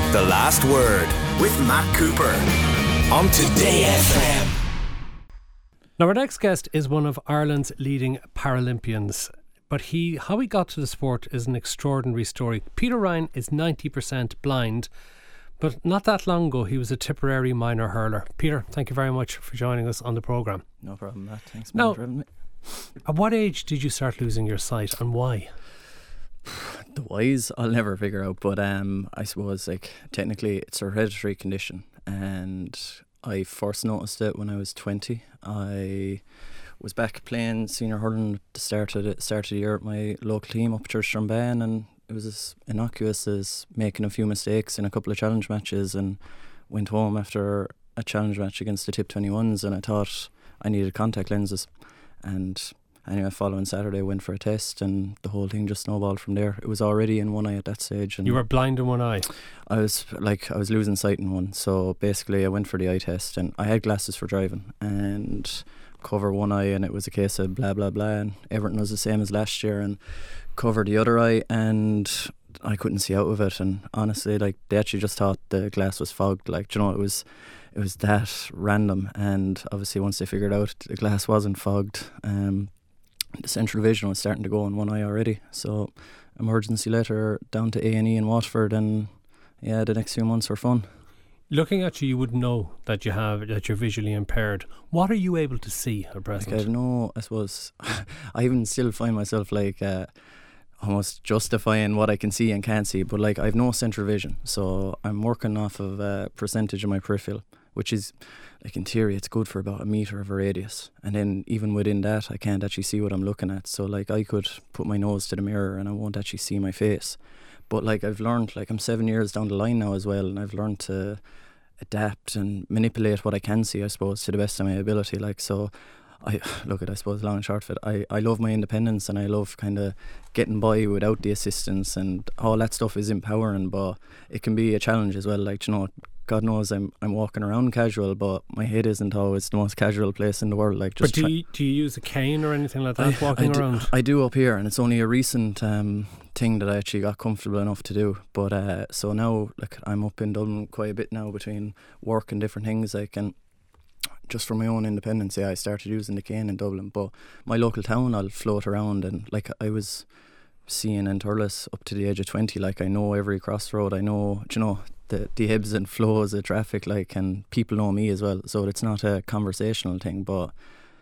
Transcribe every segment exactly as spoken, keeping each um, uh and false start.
The Last Word with Matt Cooper on Today F M. Now our next guest is one of Ireland's leading Paralympians, but he how he got to the sport is an extraordinary story. Peter Ryan is ninety percent blind, but not that long ago he was a Tipperary minor hurler. Peter, thank you very much for joining us on the programme. No problem, Matt. Thanks Now, for having me. At what age did you start losing your sight and why? The whys I'll never figure out, but um, I suppose like technically it's a hereditary condition, and I first noticed it when I was twenty. I was back playing senior hurling at the start of the, start of the year at my local team up at Church Strumban, and it was as innocuous as making a few mistakes in a couple of challenge matches, and went home after a challenge match against the Tip twenty-ones, and I thought I needed contact lenses. And anyway, following Saturday I went for a test, and the whole thing just snowballed from there. It was already in one eye at that stage, and You were blind in one eye? I was like I was losing sight in one. So basically I went for the eye test, and I had glasses for driving and cover one eye, and it was a case of blah blah blah, and everything was the same as last year, and cover the other eye, and I couldn't see out of it. And honestly, like, they actually just thought the glass was fogged. Like, you know, it was it was that random. And obviously once they figured out the glass wasn't fogged, um the central vision was starting to go in one eye already. So emergency letter down to A and E in Waterford, and yeah, the next few months were fun. Looking at you, you would know that you have that you're visually impaired. What are you able to see at present? Like, I have no, I suppose, I even still find myself like uh, almost justifying what I can see and can't see, but like I have no central vision, so I'm working off of a percentage of my peripheral, which is, like, in theory it's good for about a metre of a radius, and then even within that I can't actually see what I'm looking at. So like I could put my nose to the mirror and I won't actually see my face. But like I've learned, like I'm seven years down the line now as well, and I've learned to adapt and manipulate what I can see, I suppose, to the best of my ability. Like, so I look at, I suppose, long and short of it, I, I love my independence, and I love kind of getting by without the assistance, and all that stuff is empowering, but it can be a challenge as well. Like, you know, God knows I'm I'm walking around casual, but my head isn't always the most casual place in the world. Like, just but do try- you, do you use a cane or anything like that I, walking I do, around? I do up here, and it's only a recent um, thing that I actually got comfortable enough to do. But uh, so now, like, I'm up in Dublin quite a bit now between work and different things. Like, and just for my own independence, yeah, I started using the cane in Dublin. But my local town, I'll float around, and like I was seeing in Thurles up to the age of twenty. Like, I know every crossroad. I know, you know, the the ebbs and flows of traffic, like, and people know me as well. So it's not a conversational thing, but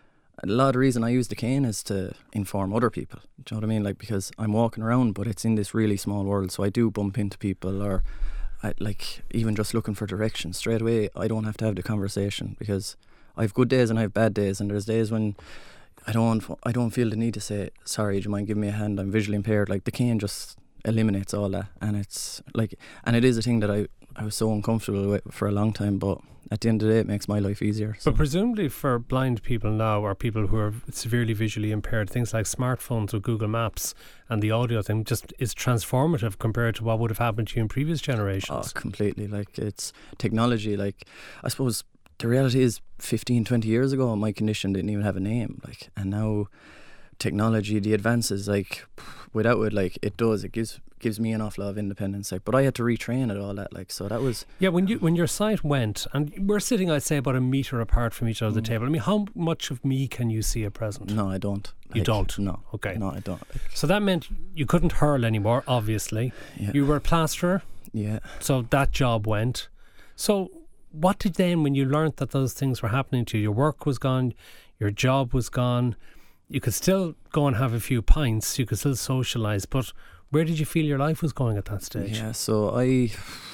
a lot of the reason I use the cane is to inform other people. Do you know what I mean? Like, because I'm walking around, but it's in this really small world, so I do bump into people, or I, like, even just looking for directions straight away, I don't have to have the conversation, because I have good days and I have bad days, and there's days when I don't I don't feel the need to say, sorry, do you mind giving me a hand, I'm visually impaired. Like, the cane just eliminates all that, and it's like, and it is a thing that I, I was so uncomfortable with for a long time, but at the end of the day it makes my life easier. So. But presumably for blind people now, or people who are severely visually impaired, things like smartphones with Google Maps and the audio thing just is transformative compared to what would have happened to you in previous generations. Oh, completely. Like, it's technology. Like, I suppose the reality is fifteen, twenty years ago my condition didn't even have a name, like, and now technology, the advances, like, without it, like, it does it gives gives me an awful lot of independence, like, but I had to retrain it all that, like, so that was Yeah, when you when your sight went, and we're sitting, I'd say, about a metre apart from each other at the Mm. table, I mean, how much of me can you see at present? no I don't You like, don't? no Okay. no I don't like, So that meant you couldn't hurl anymore, obviously. yeah You were a plasterer, yeah so that job went. So what did then, when you learnt that those things were happening to you, your work was gone, your job was gone, you could still go and have a few pints, you could still socialise, but where did you feel your life was going at that stage? Yeah, so I,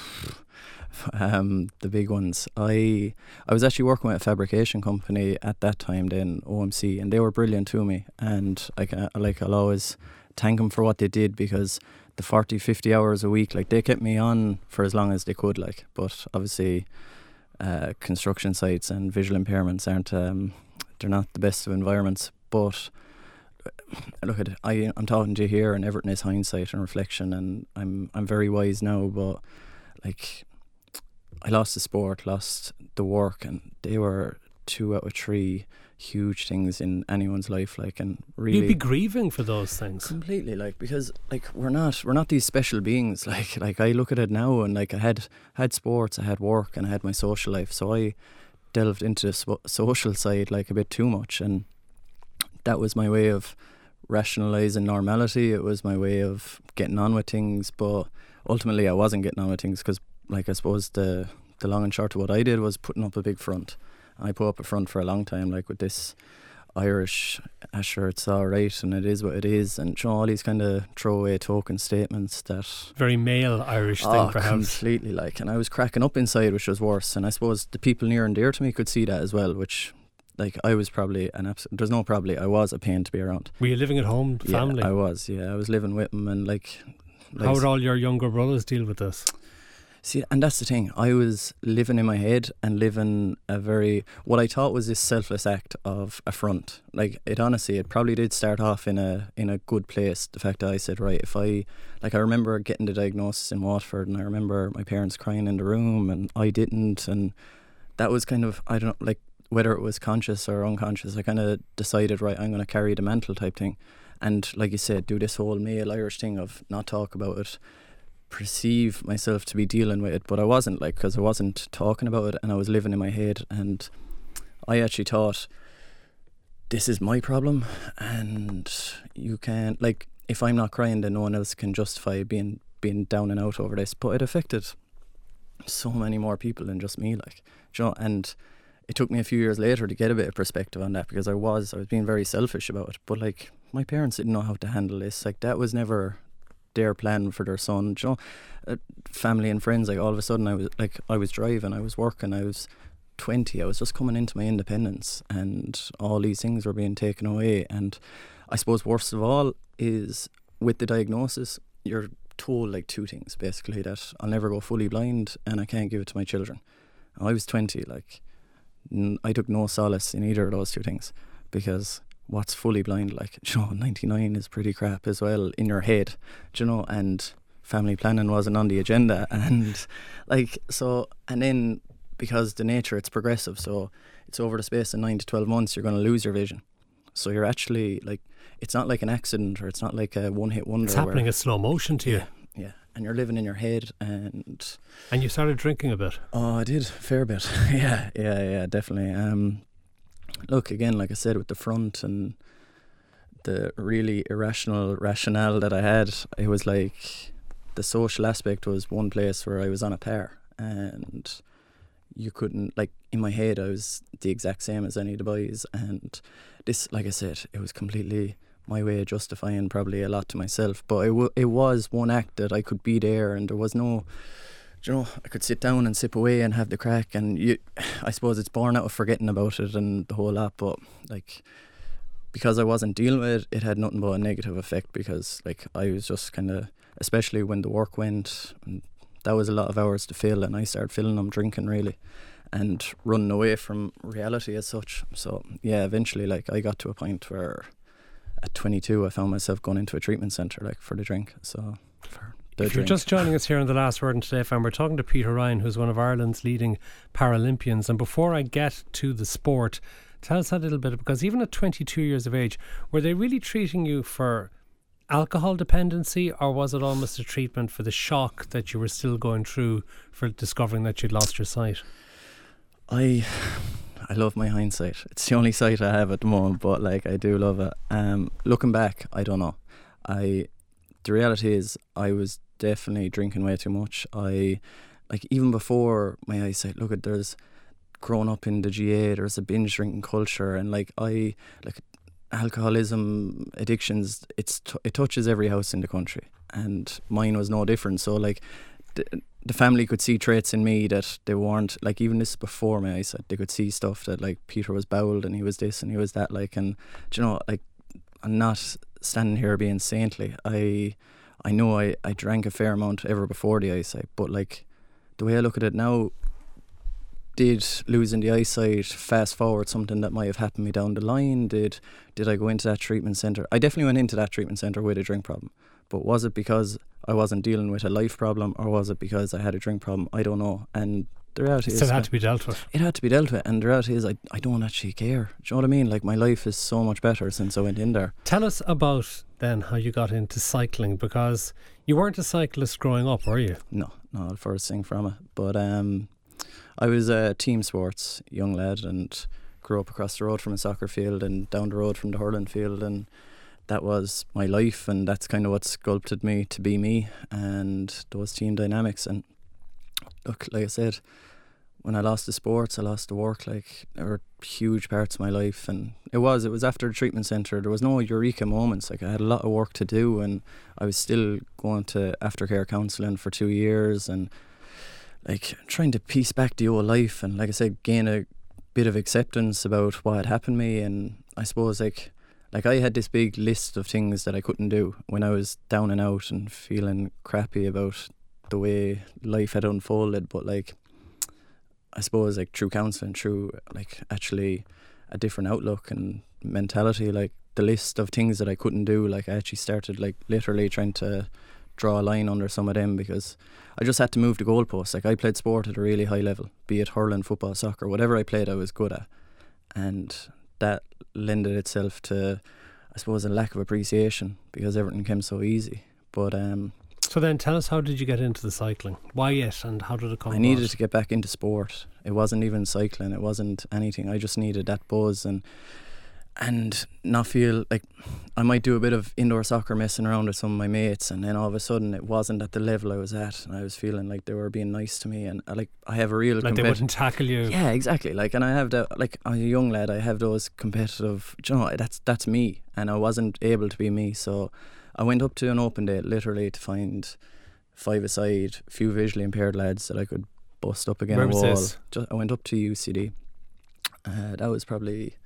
um, the big ones. I I was actually working with a fabrication company at that time, then O M C, and they were brilliant to me. And I ca- like I'll always thank them for what they did, because the forty, fifty hours a week, like, they kept me on for as long as they could. Like, but obviously, uh, construction sites and visual impairments aren't um, they're not the best of environments, but. Look at it, I, I'm talking to you here, and everything is hindsight and reflection, and I'm I'm very wise now, but like, I lost the sport, lost the work, and they were two out of three huge things in anyone's life, like, and really You'd be grieving for those things. completely, like, because like we're not we're not these special beings. Like like I look at it now, and like I had had sports, I had work, and I had my social life. So I delved into the so- social side like a bit too much, and that was my way of rationalising normality. It was my way of getting on with things, but ultimately I wasn't getting on with things because, like, I suppose the the long and short of what I did was putting up a big front. I put up a front for a long time, like with this Irish, uh, sure, it's all right and it is what it is, and you know, all these kind of throwaway token statements that Very male Irish thing, oh, perhaps. completely, like, and I was cracking up inside, which was worse. And I suppose the people near and dear to me could see that as well, which, like, I was probably an absolute, there's no probably, I was a pain to be around. Were you living at home, family? Yeah, I was, yeah, I was living with them, and like, like How would all your younger brothers deal with this? See, and that's the thing. I was living in my head and living a very, what I thought was this selfless act of affront. Like, it honestly, it probably did start off in a in a good place. The fact that I said, right, if I, like, I remember getting the diagnosis in Waterford, and I remember my parents crying in the room, and I didn't, and that was kind of, I don't know, like, whether it was conscious or unconscious, I kind of decided, right, I'm going to carry the mantle type thing. And like you said, do this whole male Irish thing of not talk about it, perceive myself to be dealing with it, but I wasn't, like, because I wasn't talking about it, and I was living in my head. And I actually thought, this is my problem, and you can't, like, if I'm not crying, then no one else can justify being being down and out over this. But it affected so many more people than just me, like, you know. And it took me a few years later to get a bit of perspective on that, because I was I was being very selfish about it. But like, my parents didn't know how to handle this. Like, that was never their plan for their son, you know. Uh, family and friends, like, all of a sudden I was like, I was driving, I was working, I was twenty, I was just coming into my independence, and all these things were being taken away. And I suppose worst of all is, with the diagnosis, you're told like two things basically: that I'll never go fully blind, and I can't give it to my children. I was twenty, like, n- I took no solace in either of those two things, because what's fully blind, like, you know, ninety-nine is pretty crap as well in your head, you know. And family planning wasn't on the agenda, and like, so, and then because the nature, it's progressive, so it's over the space of nine to twelve months you're going to lose your vision. So you're actually, like, it's not like an accident, or it's not like a one hit wonder. It's happening in slow motion to you. Yeah, yeah, and you're living in your head. And And you started drinking a bit. oh, I did a fair bit. yeah, yeah, yeah, definitely. Um, look, again, like I said, with the front and the really irrational rationale that I had, it was like the social aspect was one place where I was on a par, and you couldn't, like, in my head I was the exact same as any of the boys. And this, like I said, it was completely my way of justifying probably a lot to myself, but it, w- it was one act that I could be there, and there was no, you know, I could sit down and sip away and have the crack. And you, I suppose it's born out of forgetting about it and the whole lot, but like, because I wasn't dealing with it, it had nothing but a negative effect, because like, I was just kind of, especially when the work went, and that was a lot of hours to fill, and I started filling them drinking really, and running away from reality as such. So yeah, eventually, like, I got to a point where at twenty-two I found myself going into a treatment centre, like, for the drink. So for the If drink. you're just joining us here on The Last Word in Today F M, we're talking to Peter Ryan, who's one of Ireland's leading Paralympians. And before I get to the sport, tell us a little bit, because even at twenty-two years of age, were they really treating you for alcohol dependency, or was it almost a treatment for the shock that you were still going through for discovering that you'd lost your sight? I I love my hindsight. It's the only sight I have at the moment, but like, I do love it. Um, looking back, I don't know. I the reality is, I was definitely drinking way too much. I, like, even before my eyesight, look at, there's, growing up in the G A, there's a binge drinking culture, and like, I like alcoholism, addictions, it's t- it touches every house in the country, and mine was no different. So like, the, the family could see traits in me that they weren't, like, even this before my eyesight, they could see stuff that, like, Peter was bowled and he was this and he was that, like, and do you know, like, I'm not standing here being saintly. I I know I, I drank a fair amount ever before the eyesight, but like, the way I look at it now, did losing the eyesight fast forward something that might have happened to me down the line? Did did I go into that treatment centre? I definitely went into that treatment centre with a drink problem. But was it because I wasn't dealing with a life problem, or was it because I had a drink problem? I don't know. And the reality So is it had to be dealt with. it had to be dealt with, and the reality is I, I don't actually care. Do you know what I mean? Like, my life is so much better since I went in there. Tell us about then how you got into cycling, because you weren't a cyclist growing up, were you? No, no, the first thing from it. But um, I was a team sports young lad and grew up across the road from a soccer field and down the road from the hurling field, and that was my life, and that's kind of what sculpted me to be me, and those team dynamics. And look, like I said, when I lost the sports, I lost the work. Like, there were huge parts of my life, and it was it was after the treatment centre. There was no eureka moments. Like, I had a lot of work to do, and I was still going to aftercare counselling for two years, and like trying to piece back the old life, and like I said, gain a bit of acceptance about what had happened to me. And I suppose like like I had this big list of things that I couldn't do when I was down and out and feeling crappy about the way life had unfolded. But like, I suppose like through counselling, through like actually a different outlook and mentality, like the list of things that I couldn't do, like I actually started like literally trying to draw a line under some of them, because I just had to move the goalposts. Like, I played sport at a really high level, be it hurling, football, soccer, whatever I played I was good at, and that lended itself to, I suppose, a lack of appreciation because everything came so easy. But um So then tell us, how did you get into the cycling? Why it, and how did it come I about? needed to get back into sport. It wasn't even cycling, it wasn't anything. I just needed that buzz and and not feel like I might do a bit of indoor soccer messing around with some of my mates, and then all of a sudden it wasn't at the level I was at, and I was feeling like they were being nice to me, and I, like I have a real like they competi- wouldn't tackle you. Yeah, exactly. Like, and I have that, like, as a young lad, I have those competitive, do you know, that's that's me, and I wasn't able to be me. So I went up to an open day literally to find five-a-side, few visually impaired lads that I could bust up against Where a was wall. this? Just, I went up to U C D. Uh, that was probably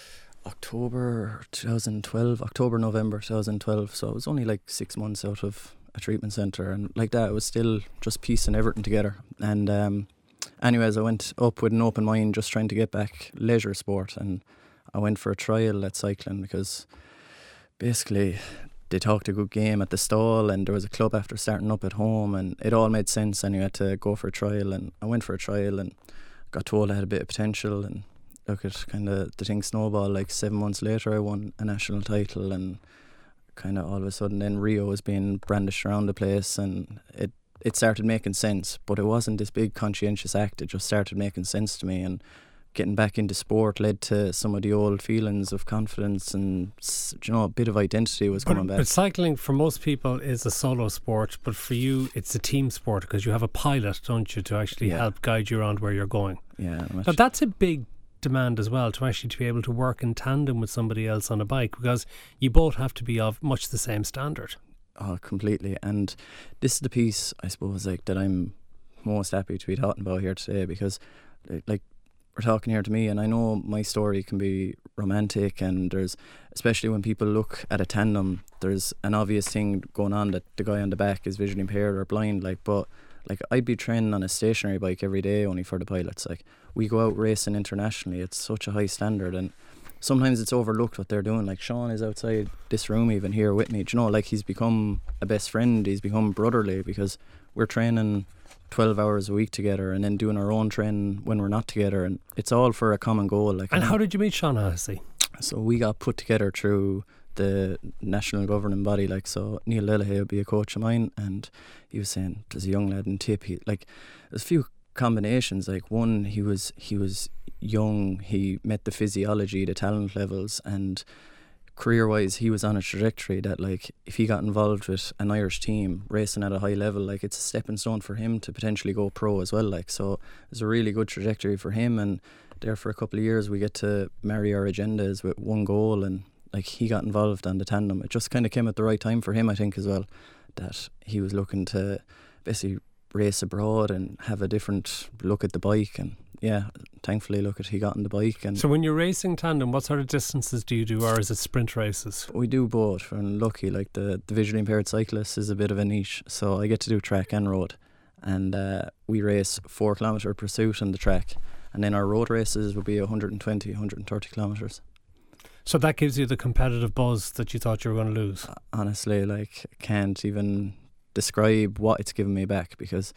October twenty twelve, October, November twenty twelve. So it was only like six months out of a treatment centre, and like that, it was still just piecing everything together. And um, anyways, I went up with an open mind, just trying to get back leisure sport, and I went for a trial at cycling because basically they talked a good game at the stall, and there was a club after starting up at home, and it all made sense, and you had to go for a trial. And I went for a trial and got told I had a bit of potential, and look, at kind of the thing snowballed. Like, seven months later I won a national title, and kind of all of a sudden then Rio was being brandished around the place, and it it started making sense. But it wasn't this big conscientious act, it just started making sense to me, and getting back into sport led to some of the old feelings of confidence and, you know, a bit of identity was But, coming back. but cycling for most people is a solo sport, but for you it's a team sport because you have a pilot, don't you, to actually Yeah. help guide you around where you're going. Yeah, I'm Now actually- that's a big demand as well, to actually to be able to work in tandem with somebody else on a bike, because you both have to be of much the same standard. Oh, completely. And this is the piece, I suppose, like that I'm most happy to be talking about here today, because like we're talking here to me, and I know my story can be romantic, and there's, especially when people look at a tandem, there's an obvious thing going on that the guy on the back is visually impaired or blind, like, but like I'd be training on a stationary bike every day only for the pilots. Like, we go out racing internationally, it's such a high standard, and sometimes it's overlooked what they're doing. Like, Sean is outside this room even here with me, do you know, like he's become a best friend, he's become brotherly, because we're training twelve hours a week together and then doing our own training when we're not together, and it's all for a common goal. Like, And how did you meet Sean Hennessy? so we got put together through the national governing body. Like, so Neil Delahaye would be a coach of mine, and he was saying there's a young lad in Tip, he, like there's a few combinations. Like, one, he was he was young, he met the physiology, the talent levels, and career wise he was on a trajectory that, like, if he got involved with an Irish team racing at a high level, like, it's a stepping stone for him to potentially go pro as well. Like, so there's a really good trajectory for him, and there for a couple of years we get to marry our agendas with one goal, and like he got involved on the tandem. It just kind of came at the right time for him, I think, as well, that he was looking to basically race abroad and have a different look at the bike. And yeah, thankfully, look at he got on the bike. And So when you're racing tandem, what sort of distances do you do, or is it sprint races? we do both. And lucky, like the, the visually impaired cyclist is a bit of a niche, so I get to do track and road, and uh, we race four kilometre pursuit on the track, and then our road races will be one hundred twenty, one hundred thirty kilometres. So that gives you the competitive buzz that you thought you were going to lose. Honestly, like, I can't even describe what it's given me back, because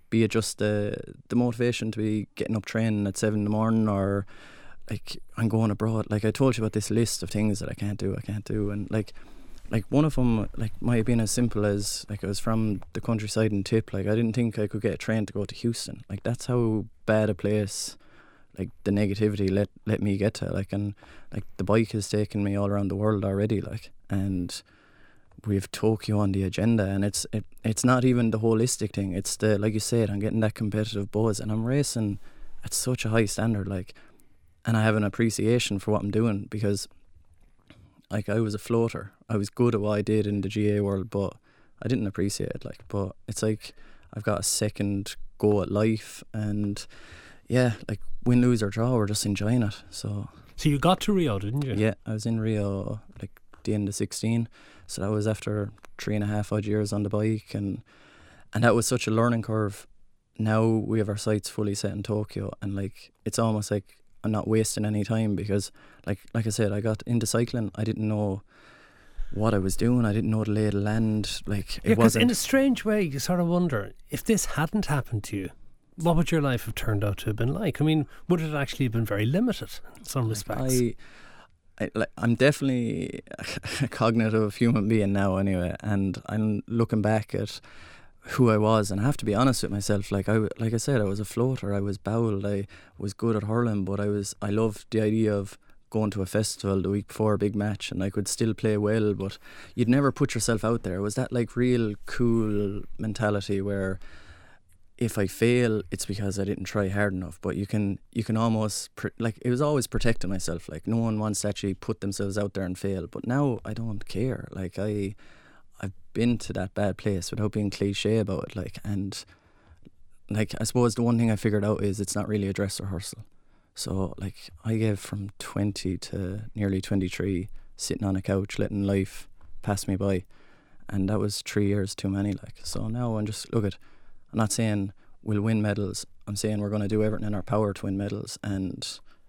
be it just the the motivation to be getting up training at seven in the morning, or like I'm going abroad. Like I told you about this list of things that I can't do, I can't do, and like like one of them like might have been as simple as like I was from the countryside in Tip. Like I didn't think I could get a train to go to Houston. Like that's how bad a place like the negativity let let me get to. Like, and like the bike has taken me all around the world already. Like, and we've Tokyo on the agenda, and it's it, it's not even the holistic thing. It's the, like you said, I'm getting that competitive buzz, and I'm racing at such a high standard. Like, and I have an appreciation for what I'm doing, because like I was a floater. I was good at what I did in the G A world, but I didn't appreciate it. Like, but it's like I've got a second go at life, and yeah, like win, lose or draw, we're just enjoying it. So So you got to Rio, didn't you? yeah, I was in Rio like the end of sixteen. So that was after three and a half odd years on the bike, and and that was such a learning curve. Now we have our sights fully set in Tokyo, and like it's almost like I'm not wasting any time, because like like I said, I got into cycling, I didn't know what I was doing, I didn't know the lay of the land. Like it Yeah, because wasn't in a strange way you sort of wonder, if this hadn't happened to you, what would your life have turned out to have been like? I mean, would it actually have been very limited in some respects? I, I like I'm definitely a cognitive human being now anyway, and I'm looking back at who I was, and I have to be honest with myself. Like I like I said, I was a floater, I was bowled, I was good at hurling, but I was I loved the idea of going to a festival the week before a big match, and I could still play well, but you'd never put yourself out there. It was that like real cool mentality where if I fail, it's because I didn't try hard enough. But you can you can almost pr- like it was always protecting myself. Like no one wants to actually put themselves out there and fail. But now I don't care. Like I, I've been to that bad place without being cliche about it. Like and like I suppose the one thing I figured out is it's not really a dress rehearsal. So like I gave from twenty to nearly twenty-three sitting on a couch letting life pass me by, and that was three years too many. Like so now I'm just look at. I'm not saying we'll win medals. I'm saying we're going to do everything in our power to win medals, and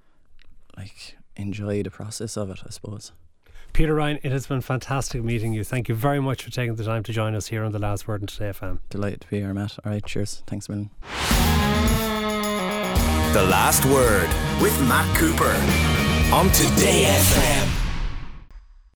like enjoy the process of it, I suppose. Peter Ryan, it has been fantastic meeting you. Thank you very much for taking the time to join us here on The Last Word on Today F M. Delighted to be here, Matt. All right, cheers. Thanks a million. The Last Word with Matt Cooper on Today F M.